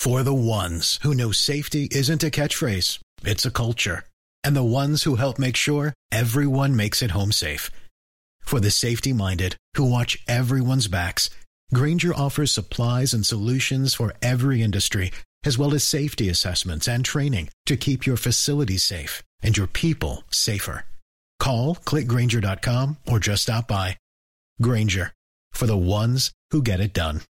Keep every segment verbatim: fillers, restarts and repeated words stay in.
For the ones who know safety isn't a catchphrase, it's a culture. And the ones who help make sure everyone makes it home safe. For the safety-minded who watch everyone's backs, Grainger offers supplies and solutions for every industry, as well as safety assessments and training to keep your facilities safe and your people safer. Call, click Grainger dot com, or just stop by. Grainger, for the ones who get it done.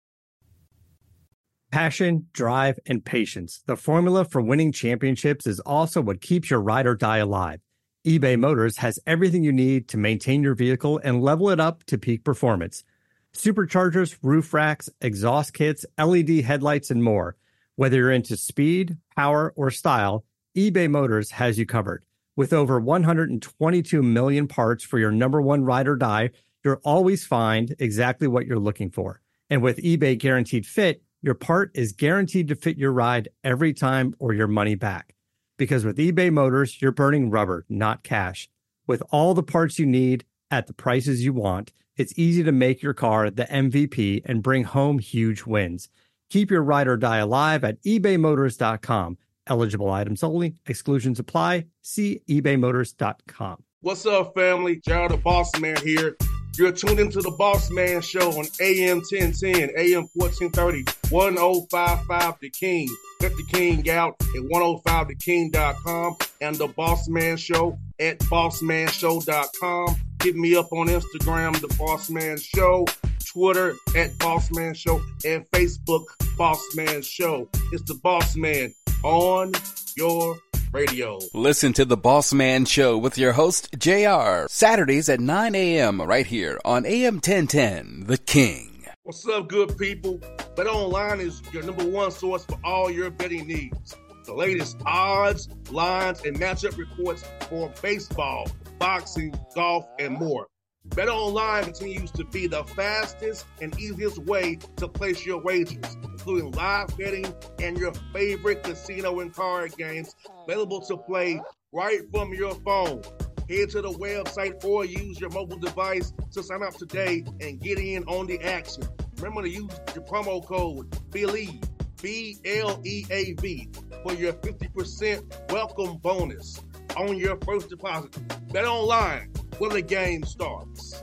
Passion, drive, and patience. The formula for winning championships is also what keeps your ride or die alive. eBay Motors has everything you need to maintain your vehicle and level it up to peak performance. Superchargers, roof racks, exhaust kits, L E D headlights, and more. Whether you're into speed, power, or style, eBay Motors has you covered. With over one hundred twenty-two million parts for your number one ride or die, you'll always find exactly what you're looking for. And with eBay Guaranteed Fit, your part is guaranteed to fit your ride every time or your money back. Because with eBay Motors, you're burning rubber, not cash. With all the parts you need at the prices you want, it's easy to make your car the M V P and bring home huge wins. Keep your ride or die alive at ebay motors dot com. Eligible items only. Exclusions apply. See ebay motors dot com. What's up, family? Gerald the Boss Man here. You're tuned into the Boss Man Show on A M ten ten, A M fourteen thirty, ten fifty-five The King. Let the King out at ten fifty the king dot com and the Boss Man Show at boss man show dot com. Hit me up on Instagram, The Boss Man Show, Twitter at Boss Man Show, and Facebook, Boss Man Show. It's the Boss Man on your radio. Listen to the Boss Man Show with your host, J R, Saturdays at nine a.m. right here on A M ten ten, The King. What's up, good people? BetOnline is your number one source for all your betting needs. The latest odds, lines, and matchup reports for baseball, boxing, golf, and more. BetOnline continues to be the fastest and easiest way to place your wagers, including live betting and your favorite casino and card games available to play right from your phone. Head to the website or use your mobile device to sign up today and get in on the action. Remember to use your promo code BELIEVE, B L E A V, for your fifty percent welcome bonus on your first deposit. Bet online where the game starts.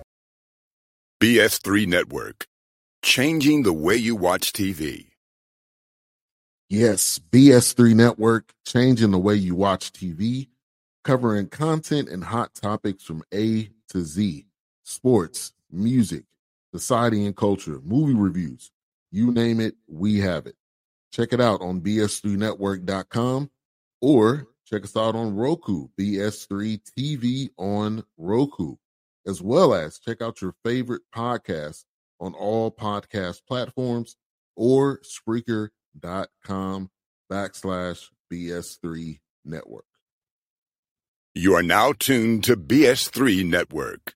B S three Network, changing the way you watch T V. Yes, B S three Network, changing the way you watch T V, covering content and hot topics from A to Z, sports, music, society and culture, movie reviews, you name it, we have it. Check it out on b s three network dot com or check us out on Roku, B S three T V on Roku, as well as check out your favorite podcast on all podcast platforms or Spreaker.com backslash BS3 Network. You are now tuned to B S three Network.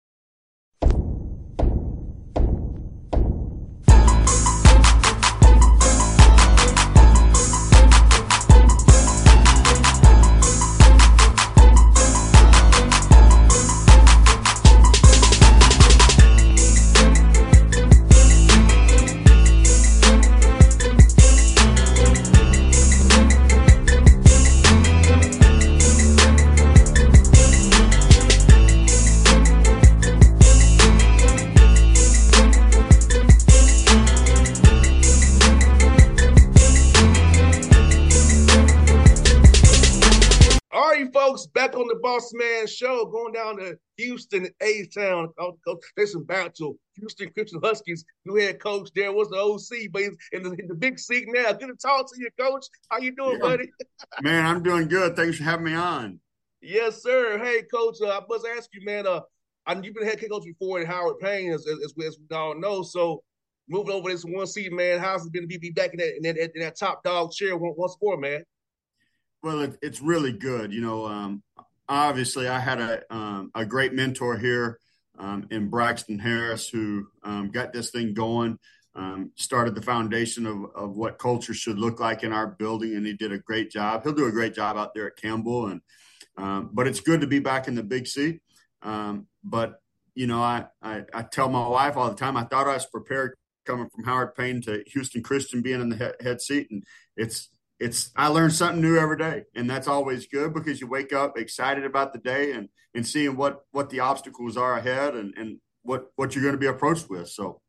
Back on the Boss Man Show, going down to Houston, A-Town. There's some battle. Houston Christian Huskies, new head coach there was the O C, but he's in the, in the big seat now. Good to talk to you, Coach. How you doing, yeah. buddy? Man, I'm doing good. Thanks for having me on. Yes, sir. Hey, Coach, uh, I must ask you, man, uh, I, you've been head coach before at Howard Payne, as, as, as we all know. So moving over this one seat, man, how's it been to be back in that, in that, in that top dog chair once more, man? Well, it, it's really good. You know, um, obviously I had a um, a great mentor here um, in Braxton Harris who um, got this thing going, um, started the foundation of, of what culture should look like in our building, and he did a great job. He'll do a great job out there at Campbell. And um, but it's good to be back in the big seat. Um, but, you know, I, I, I tell my wife all the time, I thought I was prepared, coming from Howard Payne to Houston Christian being in the head, head seat. And it's, it's, I learn something new every day. And that's always good because you wake up excited about the day and, and seeing what, what the obstacles are ahead and, and what, what you're going to be approached with. So.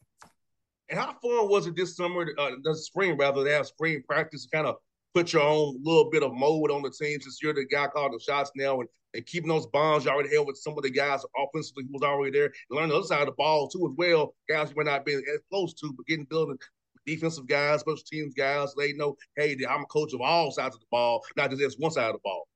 And how fun was it this summer, uh, this spring rather, to have spring practice, kind of put your own little bit of mold on the team since you're the guy calling the shots now, and, and keeping those bonds you already held with some of the guys offensively who was already there, and learning the other side of the ball too as well, guys you might not be as close to, but getting building defensive guys, special teams guys, they know, hey, I'm a coach of all sides of the ball, not just one side of the ball.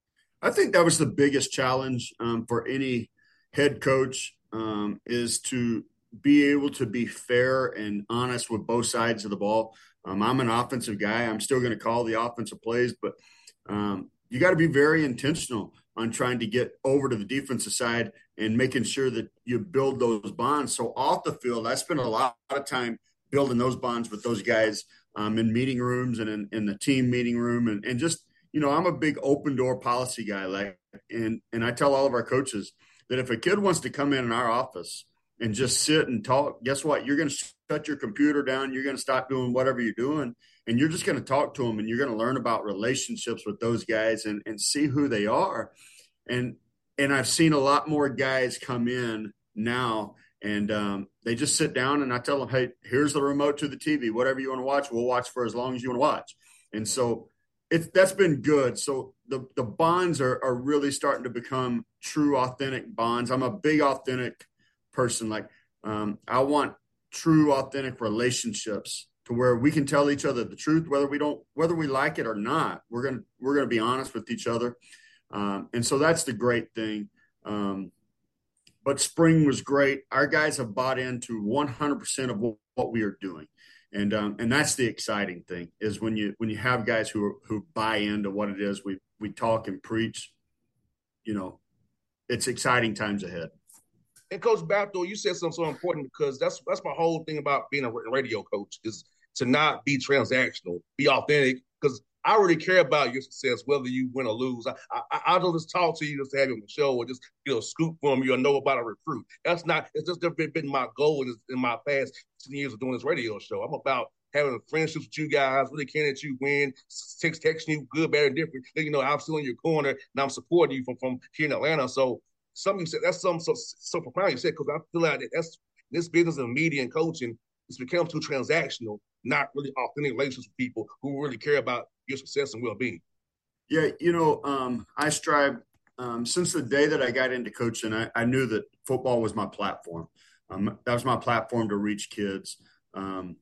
I think that was the biggest challenge um, for any head coach um, is to be able to be fair and honest with both sides of the ball. Um, I'm an offensive guy. I'm still going to call the offensive plays, but um, you got to be very intentional on trying to get over to the defensive side and making sure that you build those bonds. So off the field, I spent a lot of time building those bonds with those guys um, in meeting rooms and in, in the team meeting room. And, and just, you know, I'm a big open door policy guy. Like, and, and I tell all of our coaches that if a kid wants to come in in our office and just sit and talk, guess what? You're going to shut your computer down. You're going to stop doing whatever you're doing, and you're just going to talk to them, and you're going to learn about relationships with those guys and, and see who they are. And and I've seen a lot more guys come in now, and um, they just sit down, and I tell them, hey, here's the remote to the T V. Whatever you want to watch, we'll watch for as long as you want to watch. And so it's that's been good. So the, the bonds are, are really starting to become true, authentic bonds. I'm a big authentic person. Like um, I want true, authentic relationships to where we can tell each other the truth, whether we don't, whether we like it or not. We're gonna we're gonna be honest with each other, um, and so that's the great thing. Um, but spring was great. Our guys have bought into one hundred percent of what, what we are doing, and um, and that's the exciting thing is when you when you have guys who are, who buy into what it is we we talk and preach. You know, it's exciting times ahead. And Coach Battle, you said something so important because that's that's my whole thing about being a radio coach is to not be transactional, be authentic. Because I really care about your success, whether you win or lose. I, I I don't just talk to you just to have you on the show or just you know scoop from you or know about a recruit. That's not. It's just never been my goal in, in my past ten years of doing this radio show. I'm about having friendships with you guys, really caring that you win, text texting you good, bad, and different. You know, I'm still in your corner and I'm supporting you from from here in Atlanta. So. Something you said, that's something so, so profound you said, because I feel like that that's this business of media and coaching, it's become too transactional, not really authentic relationships with people who really care about your success and well-being. Yeah, you know, um, I strive, um, since the day that I got into coaching, I, I knew that football was my platform. Um, that was my platform to reach kids. Um,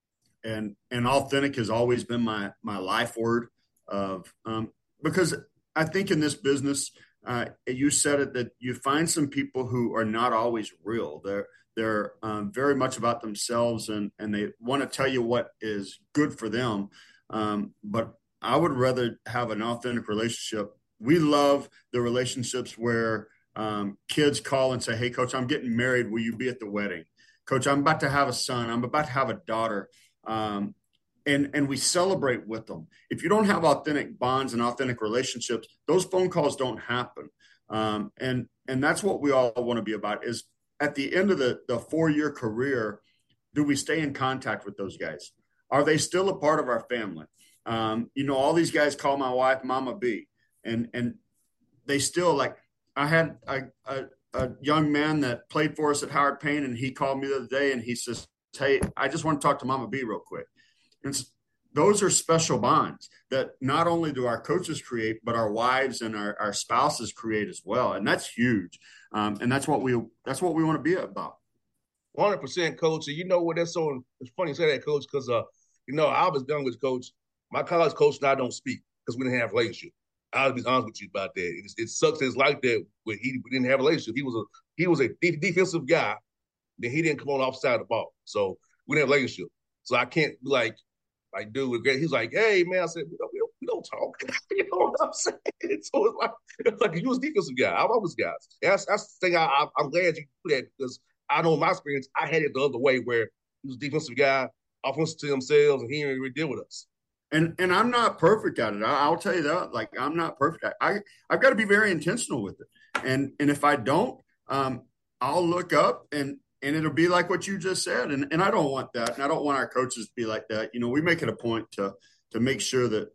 and and authentic has always been my my life word of um, because I think in this business – Uh, you said it that you find some people who are not always real. They're they're um, very much about themselves and and they want to tell you what is good for them. Um, but I would rather have an authentic relationship. We love the relationships where um, kids call and say, "Hey, Coach, I'm getting married. Will you be at the wedding? Coach, I'm about to have a son. I'm about to have a daughter." Um, And, and we celebrate with them. If you don't have authentic bonds and authentic relationships, those phone calls don't happen. Um, and and that's what we all want to be about is at the end of the, the four-year career, do we stay in contact with those guys? Are they still a part of our family? Um, you know, all these guys call my wife Mama B. And and they still, like, I had a, a, a young man that played for us at Howard Payne, and he called me the other day, and he says, hey, I just want to talk to Mama B real quick. And those are special bonds that not only do our coaches create, but our wives and our, our spouses create as well. And that's huge. Um, and that's what we that's what we want to be about. one hundred percent, Coach. And you know what? That's so it's funny you say that, Coach, because, uh, you know, I was done with Coach. My college coach and I don't speak because we didn't have a relationship. I'll be honest with you about that. It, it sucks it's like that when he we didn't have a relationship. He was a he was a de- defensive guy. Then he didn't come on offside of the ball. So we didn't have a relationship. So I can't be like, Like, dude, was great. He's like, hey, man. I said, we don't, we don't, we don't talk. You know what I'm saying? So it's like, it's like you was a defensive guy. I'm always guys. That's, that's the thing I, I, I'm glad you put that because I know in my experience, I had it the other way where he was a defensive guy, offensive to themselves, and he didn't really deal with us. And and I'm not perfect at it. I, I'll tell you that. Like, I'm not perfect at it. I, I've got to be very intentional with it. And, and if I don't, um, I'll look up and and it'll be like what you just said. And, and I don't want that. And I don't want our coaches to be like that. You know, we make it a point to, to make sure that,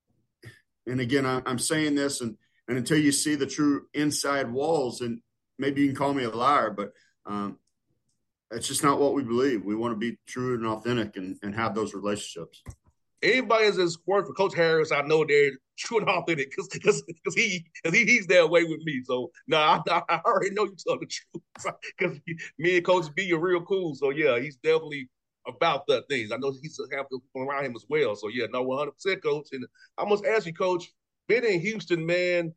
and again, I, I'm saying this, and, and until you see the true inside walls, and maybe you can call me a liar, but um, it's just not what we believe. We want to be true and authentic and, and have those relationships. Anybody that's worked for Coach Harris, I know they're true and authentic because because he, cause he he's that way with me. So no, I, I already know you tell the truth because me and Coach B are real cool. So yeah, he's definitely about the things. I know he's have people around him as well. So yeah, no, one hundred percent, Coach. And I must ask you, Coach, being in Houston, man,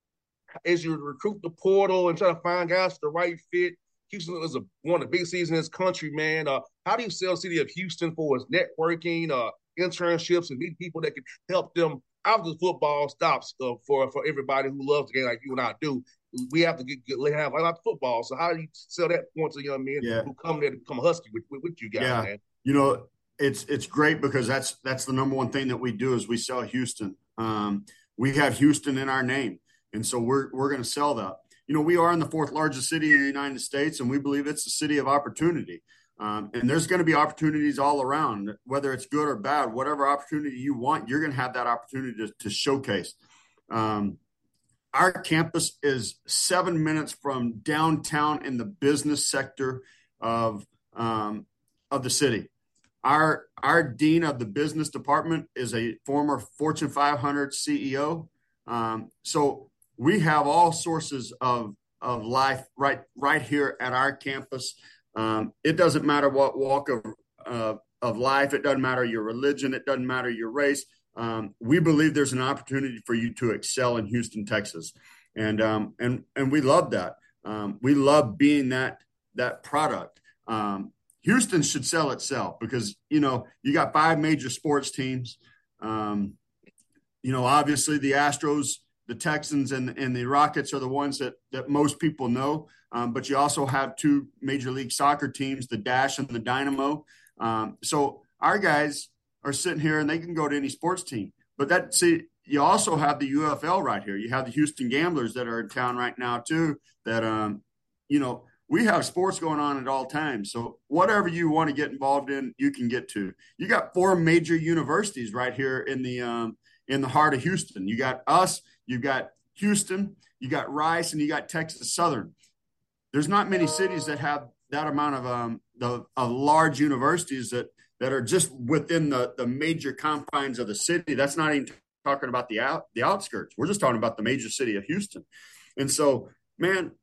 as you recruit the portal and try to find guys for the right fit. Houston is a, one of the biggest cities in this country, man. Uh, how do you sell the city of Houston for its networking, uh, internships, and meet people that can help them after the football stops uh, for, for everybody who loves the game like you and I do? We have to get, get have a lot of football. So how do you sell that point to young men yeah. who come there to become Husky with, with, with you guys, yeah. man? You know, it's it's great because that's that's the number one thing that we do is we sell Houston. Um, we have Houston in our name, and so we're we're going to sell that. You know, we are in the fourth largest city in the United States, and we believe it's a city of opportunity. Um, and there's going to be opportunities all around, whether it's good or bad, whatever opportunity you want, you're going to have that opportunity to, to showcase. Um, our campus is seven minutes from downtown in the business sector of um, of the city. Our our dean of the business department is a former Fortune five hundred C E O. Um, so we have all sources of of life right right here at our campus. Um, it doesn't matter what walk of uh, of life. It doesn't matter your religion. It doesn't matter your race. Um, we believe there's an opportunity for you to excel in Houston, Texas, and um, and and we love that. Um, we love being that that product. Um, Houston should sell itself because you know you got five major sports teams. Um, you know, obviously the Astros, the Texans, and and the Rockets are the ones that that most people know. Um, but you also have two Major League Soccer teams, the Dash and the Dynamo. Um, so our guys are sitting here and they can go to any sports team. But that see, you also have the U F L right here. You have the Houston Gamblers that are in town right now too. That um, you know, we have sports going on at all times. So whatever you want to get involved in, you can get to. You got four major universities right here in the um, in the heart of Houston. You got us. You got Houston. You got Rice, and you got Texas Southern. There's not many cities that have that amount of um, the of large universities that that are just within the, the major confines of the city. That's not even talking about the out the outskirts. We're just talking about the major city of Houston. And so, man,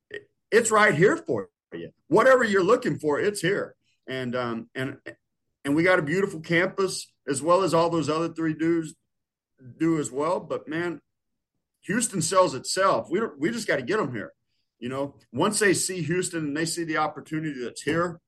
it's right here for you. Whatever you're looking for, it's here. And um, and and we got a beautiful campus as well as all those other three dudes do as well. But man, Houston sells itself. We don't, we just got to get them here. You know, once they see Houston and they see the opportunity that's here,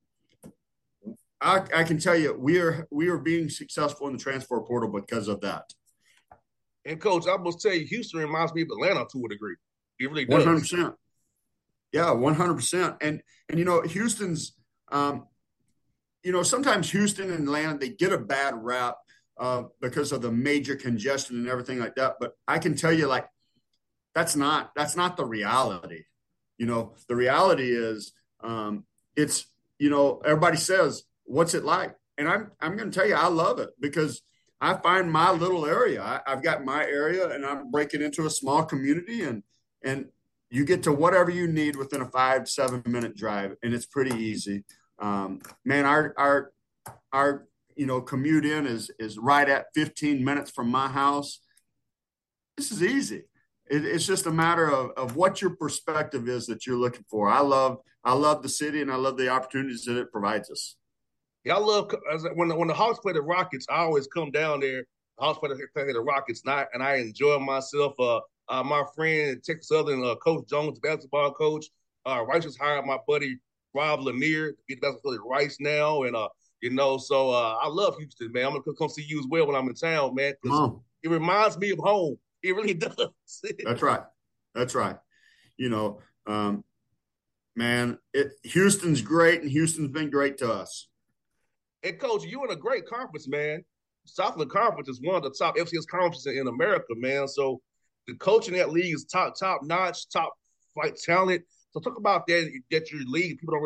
I, I can tell you we are we are being successful in the transfer portal because of that. And Coach, I must tell you, Houston reminds me of Atlanta to a degree. It really does. One hundred percent. Yeah, one hundred percent. And and you know, Houston's, um, you know, sometimes Houston and Atlanta they get a bad rap uh, because of the major congestion and everything like that. But I can tell you, like, that's not that's not the reality. You know, the reality is um, it's, you know, everybody says, what's it like? And I'm I'm going to tell you, I love it because I find my little area. I, I've got my area and I'm breaking into a small community and and you get to whatever you need within a five, seven minute drive. And it's pretty easy. Um, man, our our our, you know, commute in is is right at fifteen minutes from my house. This is easy. It's just a matter of, of what your perspective is that you're looking for. I love I love the city and I love the opportunities that it provides us. Yeah, I love when the, when the Hawks play the Rockets. I always come down there. The Hawks play the, play the Rockets, and I, and I enjoy myself. Uh, uh, my friend Texas Southern uh, Coach Jones, basketball coach, uh, Rice just hired my buddy Rob Lanier to be the basketball coach at Rice now, and uh, you know, so uh, I love Houston, man. I'm gonna come see you as well when I'm in town, man. Because it reminds me of home. It really does. That's right. That's right. You know, um, man, it, Houston's great, and Houston's been great to us. And, Coach, you're in a great conference, man. Southland Conference is one of the top F C S conferences in America, man. So the coaching in that league is top, top notch, top flight talent. So talk about that, that your league. People don't really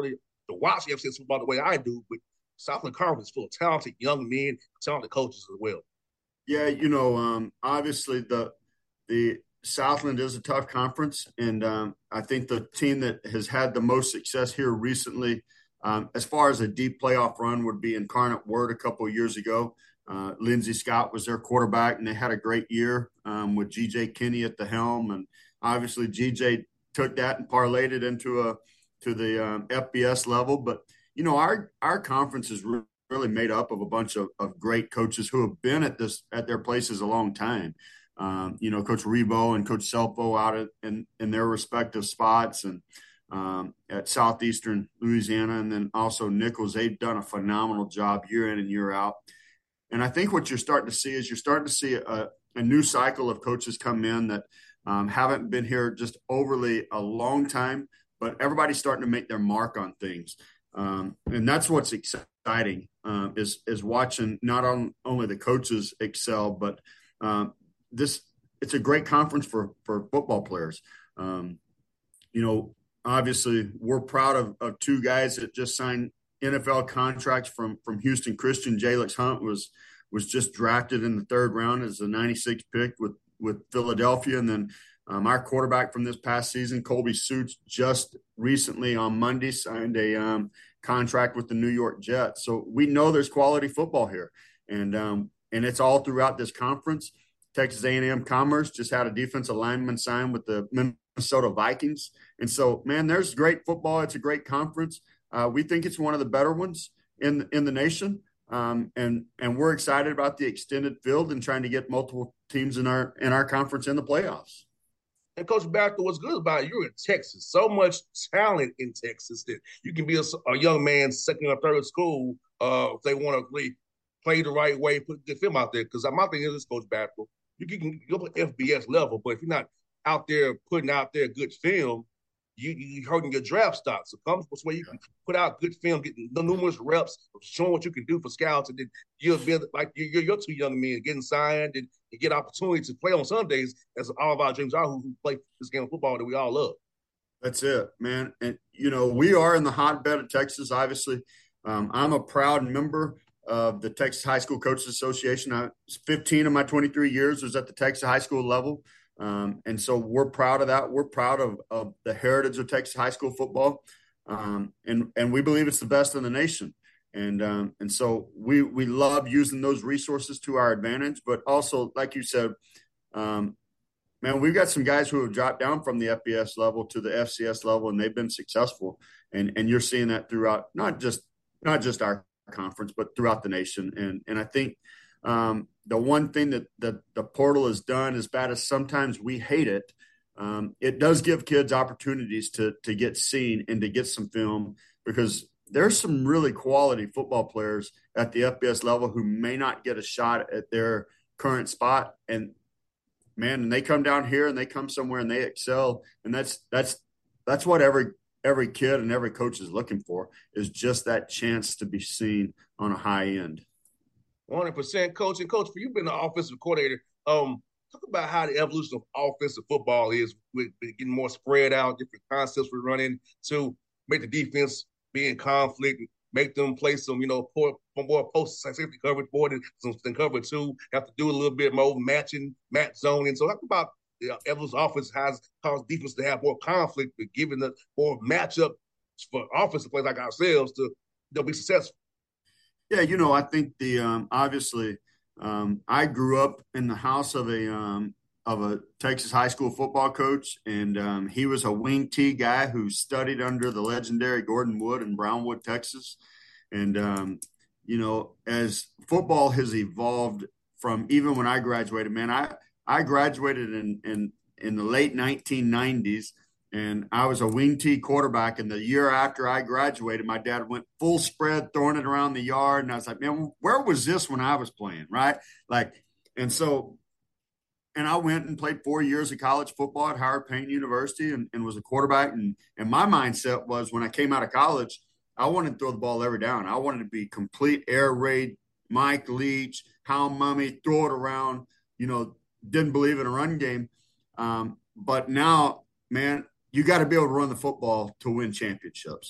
to watch F C S football the way I do, but Southland Conference is full of talented young men, talented coaches as well. Yeah, you know, um, obviously the the Southland is a tough conference, and um, I think the team that has had the most success here recently, um, as far as a deep playoff run, would be Incarnate Word a couple of years ago. Uh, Lindsey Scott was their quarterback, and they had a great year um, with G J Kinney at the helm, and obviously G J took that and parlayed it into a to the um, F B S level. But you know, our our conference is re- really made up of a bunch of, of great coaches who have been at this at their places a long time. Um, you know, Coach Rebo and Coach Selpo out at, in, in their respective spots, and um, at Southeastern Louisiana, and then also Nichols. They've done a phenomenal job year in and year out. And I think what you're starting to see is you're starting to see a, a new cycle of coaches come in that um, haven't been here just overly a long time, but everybody's starting to make their mark on things. Um, and that's what's exciting uh, is is watching not on, only the coaches excel, but um, this it's a great conference for for football players. Um, you know, obviously we're proud of, of two guys that just signed N F L contracts from from Houston Christian. Jalix Hunt was was just drafted in the third round as a ninety-sixth pick with with Philadelphia, and then um, our quarterback from this past season, Colby Suits, just recently on Monday signed a um, contract with the New York Jets. So we know there's quality football here, and um, and it's all throughout this conference. Texas A and M Commerce just had a defensive lineman sign with the Minnesota Vikings, and so man, there's great football. It's a great conference. Uh, we think it's one of the better ones in in the nation, um, and and we're excited about the extended field and trying to get multiple teams in our in our conference in the playoffs. And Coach Baxter, what's good about it, you're in Texas. So much talent in Texas that you can be a, a young man second or third school uh, if they want to really play the right way, put good film out there. Because my thing is this, Coach Baxter, you can go to F B S level, but if you're not out there putting out there good film, you you hurting your draft stock. So come this way you can put out good film, get numerous reps, showing what you can do for scouts, and then you'll be like you're, you're two young men getting signed and, and get opportunity to play on Sundays, as all of our dreams are who, who play this game of football that we all love. That's it, man. And you know, we are in the hotbed of Texas. Obviously, um, I'm a proud member of the Texas High School Coaches Association. I, fifteen of my twenty-three years was at the Texas high school level. Um, and so we're proud of that. We're proud of, of the heritage of Texas high school football. Um, and, and we believe it's the best in the nation. And, um, and so we, we love using those resources to our advantage, but also, like you said, um, man, we've got some guys who have dropped down from the F B S level to the F C S level, and they've been successful. And, and you're seeing that throughout, not just, not just our conference, but throughout the nation. And, and I think, um, the one thing that, that the portal has done, as bad as sometimes we hate it, um, it does give kids opportunities to to get seen and to get some film, because there's some really quality football players at the F B S level who may not get a shot at their current spot. And man, and they come down here and they come somewhere and they excel. And that's that's that's what every every kid and every coach is looking for, is just that chance to be seen on a high end. one hundred percent, Coach. And Coach, for you being the offensive coordinator, um, talk about how the evolution of offensive football is with, with getting more spread out, different concepts we're running to make the defense be in conflict, make them play some, you know, more, more post safety coverage, more than some than cover two, have to do a little bit more matching, match zoning. So talk about the evolution of offense has caused defense to have more conflict, but giving the more matchup for offensive players like ourselves to they'll be successful. Yeah, you know, I think the um, obviously um, I grew up in the house of a um, of a Texas high school football coach, and um, he was a wing T guy who studied under the legendary Gordon Wood in Brownwood, Texas. And um, you know, as football has evolved from even when I graduated, man, I I graduated in in in the late nineteen nineties. And I was a wing T quarterback. And the year after I graduated, my dad went full spread, throwing it around the yard. And I was like, man, where was this when I was playing? Right. Like, and so, and I went and played four years of college football at Howard Payne University and, and was a quarterback. And, and my mindset was, when I came out of college, I wanted to throw the ball every down. I wanted to be complete air raid, Mike Leach, Hound Mummy, throw it around, you know, didn't believe in a run game. Um, but now, man, you got to be able to run the football to win championships.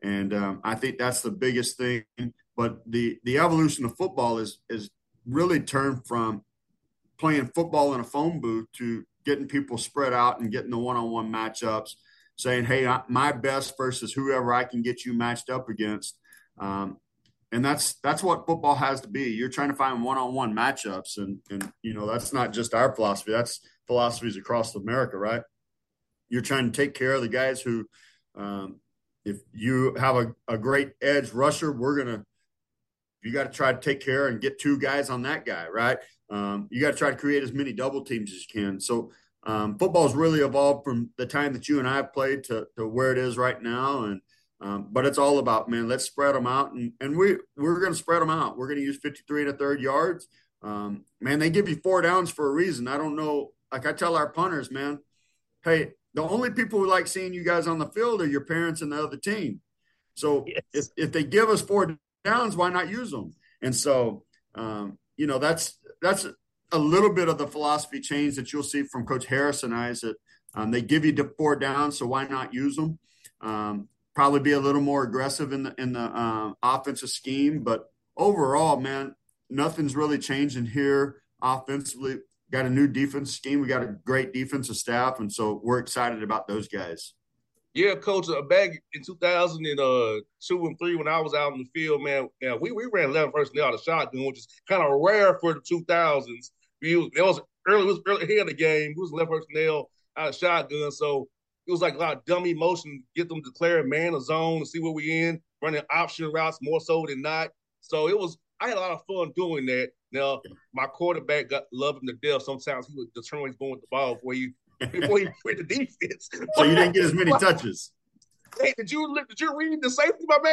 And um, I think that's the biggest thing. But the the evolution of football is is really turned from playing football in a phone booth to getting people spread out and getting the one-on-one matchups, saying, hey, my best versus whoever I can get you matched up against. Um, and that's that's what football has to be. You're trying to find one-on-one matchups. And, and, you know, that's not just our philosophy. That's philosophies across America, right? You're trying to take care of the guys who um, if you have a, a great edge rusher, we're going to – you got to try to take care and get two guys on that guy, right? Um, you got to try to create as many double teams as you can. So um, football's really evolved from the time that you and I have played to, to where it is right now. And um, but it's all about, man, let's spread them out. And, and we, we're going to spread them out. We're going to use fifty-three and a third yards. Um, man, they give you four downs for a reason. I don't know. Like I tell our punters, man, hey, the only people who like seeing you guys on the field are your parents and the other team. So yes. if, if they give us four downs, why not use them? And so, um, you know, that's that's a little bit of the philosophy change that you'll see from Coach Harris and I is that um, they give you the four downs, so why not use them? Um, probably be a little more aggressive in the in the uh, offensive scheme, but overall, man, nothing's really changing here offensively. Got a new defense scheme. We got a great defensive staff, and so we're excited about those guys. Yeah, Coach, uh, back in two thousand two and three when I was out in the field, man, yeah, we, we ran eleven personnel out of shotgun, which is kind of rare for the two thousands. We, it was early, it was early ahead of the game. It was eleven personnel out of shotgun, so it was like a lot of dummy motion, get them to declare man a zone to see where we in, running option routes more so than not. So it was, I had a lot of fun doing that. Now, my quarterback got loved him to death. Sometimes he would determine he's going with the ball before you before he quit the defense. So you didn't get as many touches. Hey, did you did you read the safety, my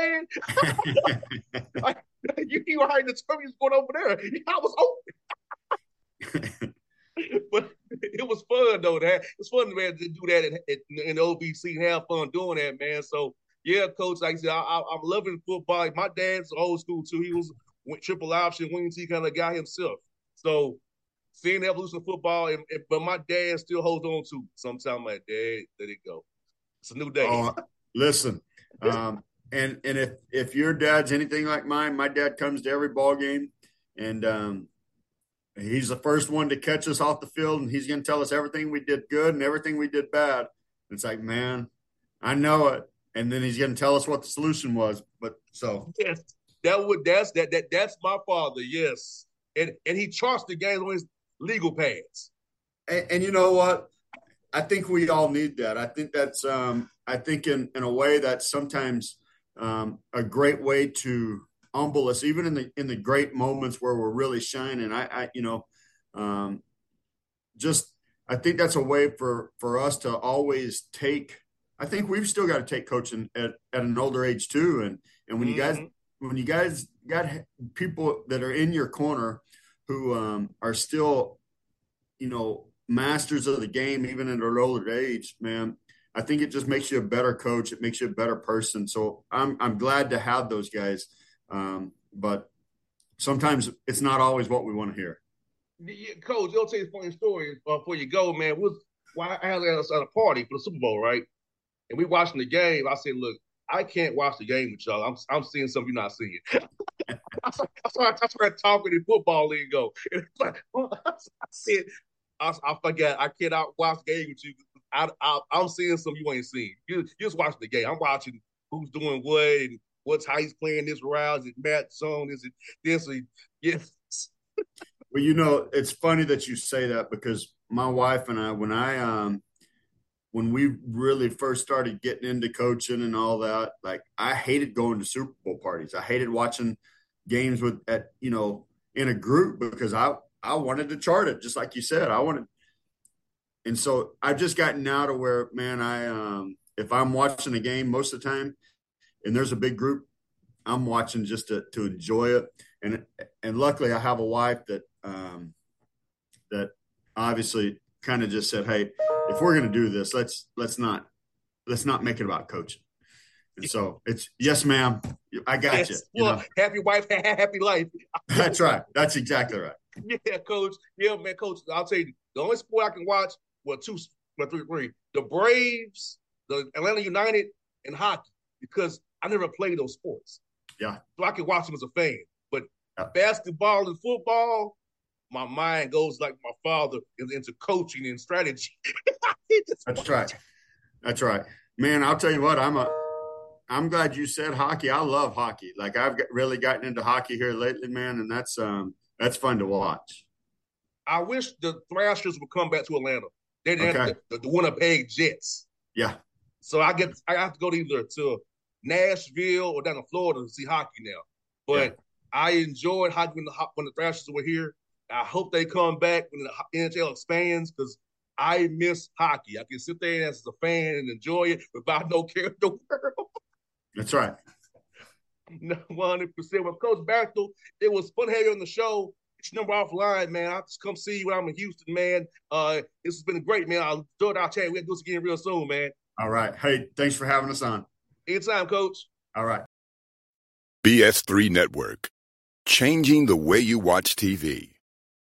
man? Like, you you already determined what's going over there. I was open. But it was fun though. That it's fun, man, to do that at, at, in the O B C and have fun doing that, man. So yeah, Coach, like I said, I, I, I'm loving football. My dad's old school too. He was triple option wing T kind of guy himself. So seeing the evolution of football, and, and, but my dad still holds on to. Sometimes my dad, let it go. It's a new day. Oh, listen, um, and and if if your dad's anything like mine, my dad comes to every ball game, and um, he's the first one to catch us off the field, and he's going to tell us everything we did good and everything we did bad. It's like, man, I know it, and then he's going to tell us what the solution was. But so yes, that would that's that that that's my father. Yes, and and he charts the games on his legal pads. And, and you know what? I think we all need that. I think that's um, I think in, in a way that's sometimes um, a great way to humble us, even in the in the great moments where we're really shining. I, I you know, um, just I think that's a way for for us to always take. I think we've still got to take coaching at, at an older age too. And and when mm-hmm. you guys when you guys got people that are in your corner who um, are still, you know, masters of the game, even at an older age, man, I think it just makes you a better coach. It makes you a better person. So I'm I'm glad to have those guys. Um, but sometimes it's not always what we want to hear. Yeah, Coach, I'll tell you a funny story uh, before you go, man. Was well, I had us at a party for the Super Bowl, right? And we watching the game. I said, look, I can't watch the game with y'all. I'm I'm seeing something you're not seeing. I started, I started talking in football lingo. And it's like, I said, I, I forgot I cannot watch the game with you. I, I, I'm seeing something you ain't seen. You, you just watching the game. I'm watching who's doing what and what's how he's playing this route. Is it Matt Zone? Is it this? Or, yes. Well, you know, it's funny that you say that because my wife and I, when I um, when we really first started getting into coaching and all that, like I hated going to Super Bowl parties. I hated watching games with at you know in a group because I I wanted to chart it just like you said. I wanted, and so I've just gotten now to where, man, I um, if I'm watching a game most of the time, and there's a big group, I'm watching just to to enjoy it. And and luckily I have a wife that um, that obviously kind of just said, hey, if we're going to do this, let's let's not let's not make it about coaching. And so it's yes, ma'am, I got yes, you. you well, know? Happy wife, happy life. That's right. That's exactly right. Yeah, Coach. Yeah, man, Coach. I'll tell you, the only sport I can watch, well, two, well, three, three, the Braves, the Atlanta United, and hockey, because I never played those sports. Yeah. So I can watch them as a fan. But yeah. basketball and football, my mind goes like my father is into coaching and strategy. That's right. That's right. Man, I'll tell you what, I'm a I'm glad you said hockey. I love hockey. Like I've got, really gotten into hockey here lately, man, and that's um that's fun to watch. I wish the Thrashers would come back to Atlanta. They didn't okay. have the, the Winnipeg Jets. Yeah. So I get I have to go either to Nashville or down to Florida to see hockey now. But yeah. I enjoyed hockey when the, when the Thrashers were here. I hope they come back when the N H L expands because I miss hockey. I can sit there as a fan and enjoy it without no care in the world. That's right. one hundred percent. With Coach Bechtel, it was fun having you on the show. It's number offline, man. I'll just come see you when I'm in Houston, man. Uh, this has been great, man. I'll do it our chat. We'll do this again real soon, man. All right. Hey, thanks for having us on. Anytime, Coach. All right. B S three Network, changing the way you watch T V.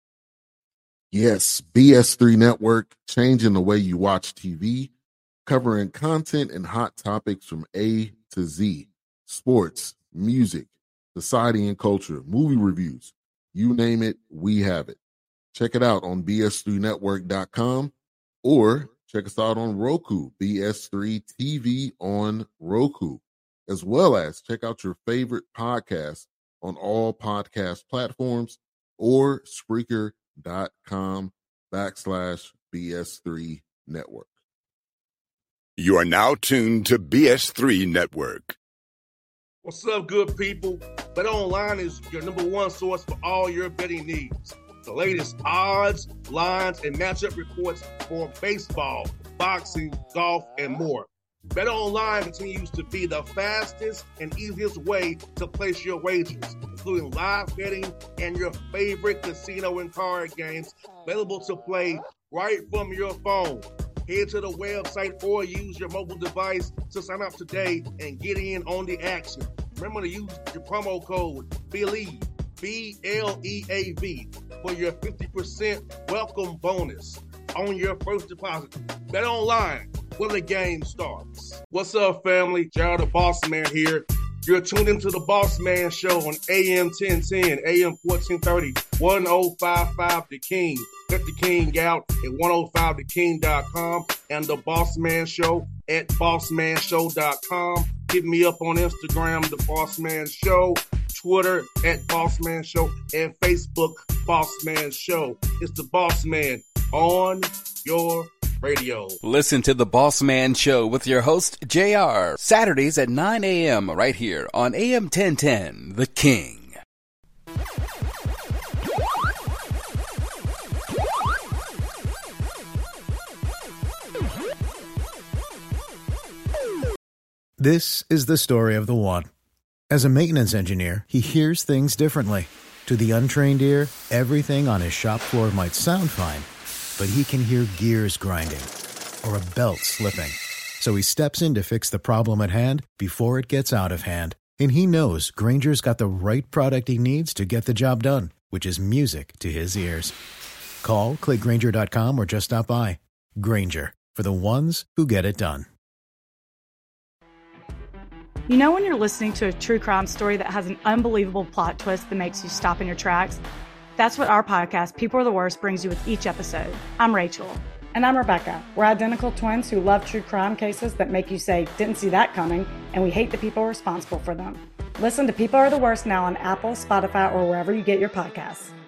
Yes, B S three Network, changing the way you watch T V, covering content and hot topics from A to Z, sports, music, society and culture, movie reviews, you name it, we have it. Check it out on B S three network dot com or check us out on Roku, B S three T V on Roku, as well as check out your favorite podcast on all podcast platforms or Spreaker.com backslash BS3 Network. You are now tuned to B S three Network. What's up, good people? Bet Online is your number one source for all your betting needs. The latest odds, lines, and matchup reports for baseball, boxing, golf, and more. Bet Online continues to be the fastest and easiest way to place your wagers, including live betting and your favorite casino and card games available to play right from your phone. Head to the website or use your mobile device to sign up today and get in on the action. Remember to use your promo code BELIEVE, B L E A V, for your fifty percent welcome bonus on your first deposit. Bet Online, where the game starts. What's up, family? Gerald the Boss Man here. You're tuned into the Boss Man Show on A M ten ten, A M fourteen thirty, ten fifty-five The King. Let the King out at ten fifty the king dot com and the Boss Man Show at boss man show dot com. Hit me up on Instagram, The Boss Man Show, Twitter at Boss Man Show, and Facebook, Boss Man Show. It's the Boss Man on your radio. Listen to The Boss Man Show with your host, J R, Saturdays at nine a.m. right here on A M ten ten, The King. This is the story of the one. As a maintenance engineer, he hears things differently. To the untrained ear, everything on his shop floor might sound fine, but he can hear gears grinding or a belt slipping. So he steps in to fix the problem at hand before it gets out of hand. And he knows Grainger's got the right product he needs to get the job done, which is music to his ears. Call, click Grainger dot com, or just stop by. Grainger, for the ones who get it done. You know when you're listening to a true crime story that has an unbelievable plot twist that makes you stop in your tracks? That's what our podcast, People Are the Worst, brings you with each episode. I'm Rachel. And I'm Rebecca. We're identical twins who love true crime cases that make you say, didn't see that coming, and we hate the people responsible for them. Listen to People Are the Worst now on Apple, Spotify, or wherever you get your podcasts.